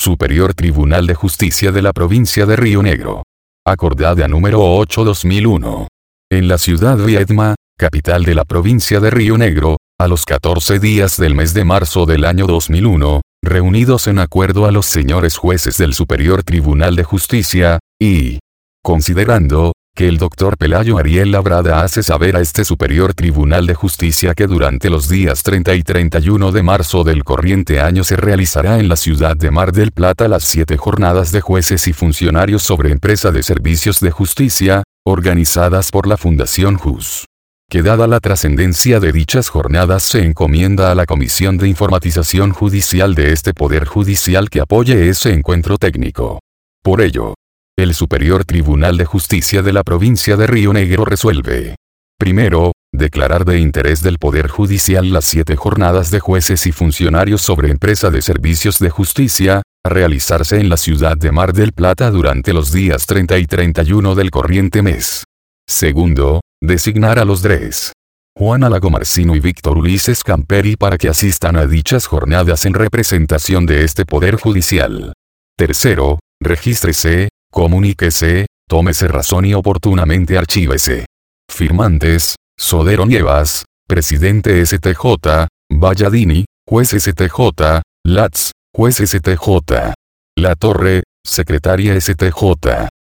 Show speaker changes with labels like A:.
A: Superior Tribunal de Justicia de la Provincia de Río Negro. Acordada número 8/2001. En la ciudad Viedma, capital de la provincia de Río Negro, a los 14 días del mes de marzo del año 2001, reunidos en acuerdo a los señores jueces del Superior Tribunal de Justicia, y considerando que el doctor Pelayo Ariel Labrada hace saber a este Superior Tribunal de Justicia que durante los días 30 y 31 de marzo del corriente año se realizará en la ciudad de Mar del Plata las 7 jornadas de jueces y funcionarios sobre empresa de servicios de justicia, organizadas por la Fundación JUS. Que dada la trascendencia de dichas jornadas se encomienda a la Comisión de Informatización Judicial de este Poder Judicial que apoye ese encuentro técnico. Por ello, el Superior Tribunal de Justicia de la Provincia de Río Negro resuelve: primero, declarar de interés del Poder Judicial las 7 jornadas de jueces y funcionarios sobre empresa de servicios de justicia, a realizarse en la ciudad de Mar del Plata durante los días 30 y 31 del corriente mes. Segundo, designar a los Dres Juan Alagomarcino y Víctor Ulises Camperi para que asistan a dichas jornadas en representación de este Poder Judicial. Tercero, regístrese, comuníquese, tómese razón y oportunamente archívese. Firmantes: Sodero Nievas, Presidente STJ, Valladini, Juez STJ, Latz, Juez STJ. La Torre, Secretaria STJ.